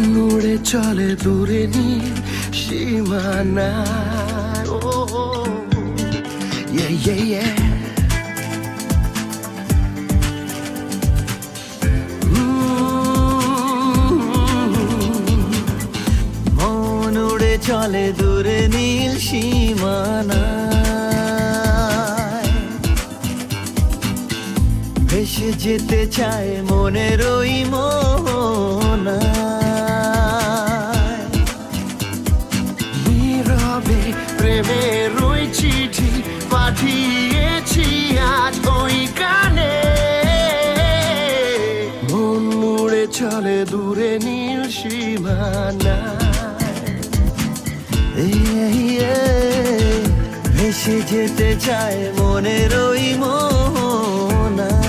উড়ে চলে দূরে নীল সীমানায় মন উড়ে চলে দূরে নীল সীমানায়, ভেসে যেতে চায় মনের ওই মোহনায়। নীরবে প্রেমের ওই চিঠি পাঠিয়েছি আজ ওই গানে। মন উড়ে চলে দূরে নীল সীমানায়, ভেসে যেতে চায় মনের ওই মোহনায়।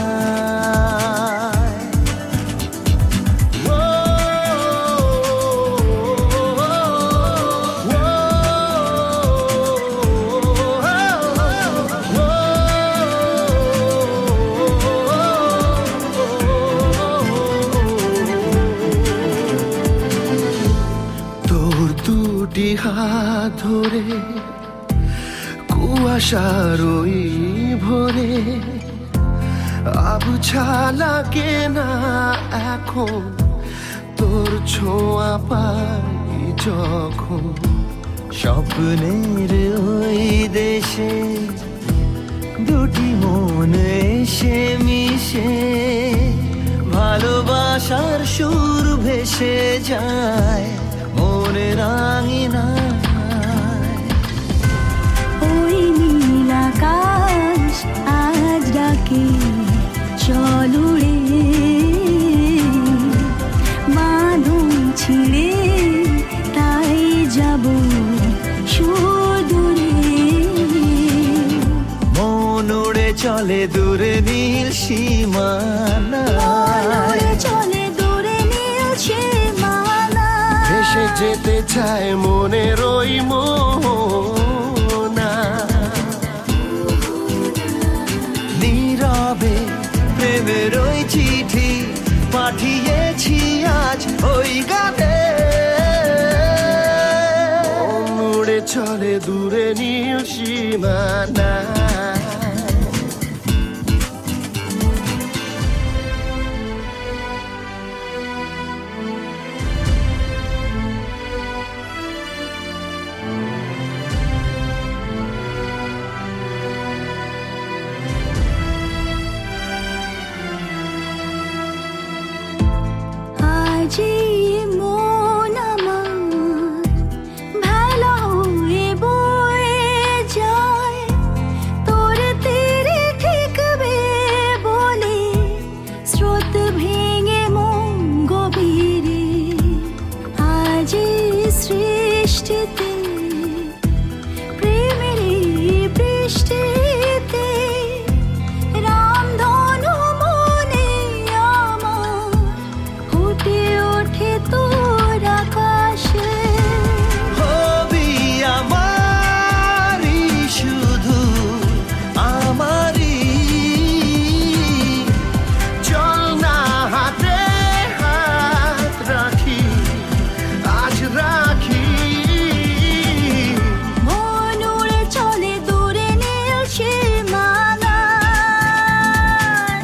দুটি হাত ধরে কুয়াশার ওই ভোরে আবছা লাগে না এখন তোর ছোঁয়া পাই যখন। স্বপ্নের ওই দেশে দুটি মন এসে মিশে, ভালোবাসার সুর ভেসে যায় মনের আঙিনায়। ওই নীল আকাশ আজ ডাকে চল উড়ে, বাঁধন ছিঁড়ে তাই যাব সুদূরে। মন উড়ে চলে দূরে নীল সীমানায়, চলে দূরে নীল সীমানায়, ভেসে যেতে চায় মনের ওই মোহনা। নীরবে প্রেমের ওই চিঠি পাঠিয়েছি আজ ওই গানে। উড়ে চলে দূরে নীল সীমানায়। আজি মন আমার ভেলা হয়ে বয়ে যায়, তোর তীরে ঠেকবে বলে স্রোত ভেঙে মন গভীরে। আজি সৃষ্টিতে প্রেমের বৃষ্টিতে রামধনু মনে আমার ফুটে ওঠে তোর আকাশে। হবি আমারই শুধু আমারই, চল না হাতে হাত রাখি আজ রাখি। মন উড়ে চলে দূরে নীল সীমানায়,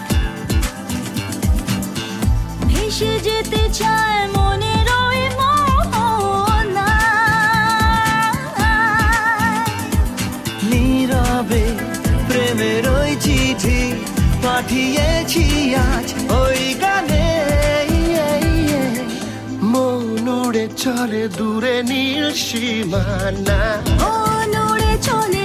ভেসে যেতে চায় মনের ওই মোহনায়। নীরবে প্রেমের ওই চিঠি পাঠিয়েছি আজ ওই গানে। মন উড়ে চলে দূরে নীল সীমানায়, মন উড়ে চলে